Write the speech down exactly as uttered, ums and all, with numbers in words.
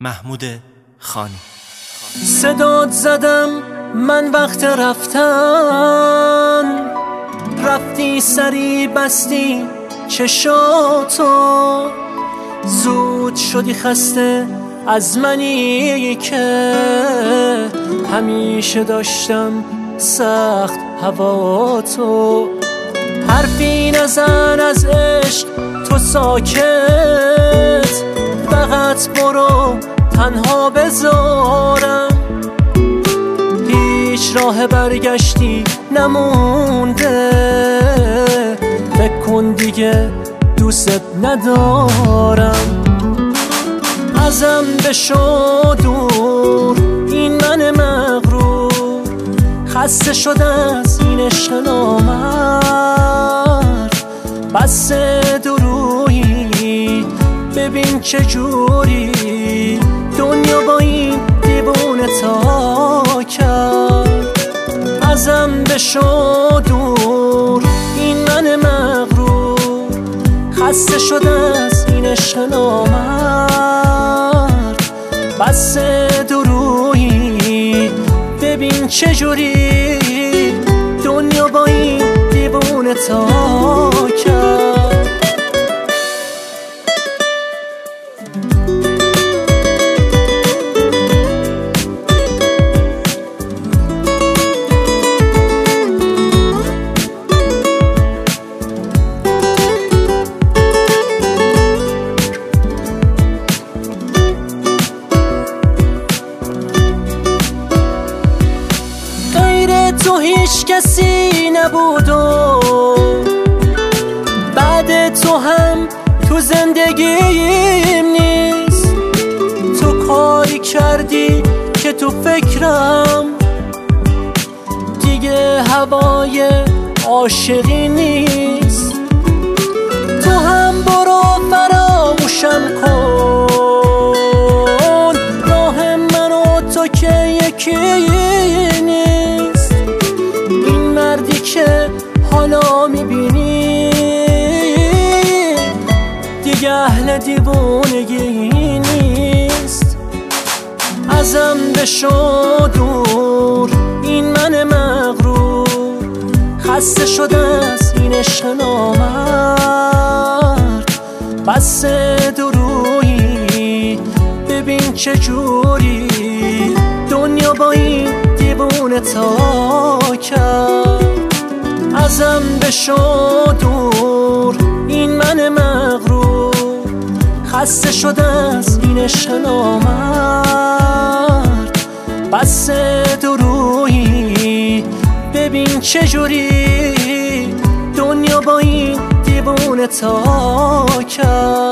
محمود خانی. صدات زدم من وقت رفتن، رفتی سری بستی چشاتو، زود شدی خسته از منی که همیشه داشتم سخت هواتو. حرفی نزن از عشق تو ساکت، فقط برو تنها بذارم، هیچ راه برگشتی نمونده، فکر کن دیگه دوست ندارم. ازم بشو دور این من مغرور، خسته شده از این عشق نامرد، بس درویی ببین چجوری دنیا با این دیوونه تا کرد. ازم بشو دور این من مغرور، خسته شده از این عشق نامرد، بس درویی ببین چجوری دنیا با این دیوونه تا کرد. تو هیچ کسی نبود و بعد تو هم تو زندگیم نیست. تو کاری کردی که تو فکرم دیگه هوای عاشقی نیست. تو هم برو فراموشم کن، راه من و تو که یکی نیست. مردی که حالا میبینی دیگه اهل دیوونگی نیست. ازم بشو دور این من مغرور، خسته شده از این عشق نامرد، بس درویی ببین چجوری دنیا با این دیوونه تا کرد. ازم بشو دور این من مغرور، خسته شده از این عشق نامرد، بس درویی ببین چجوری دنیا با این دیوونه تا کرد.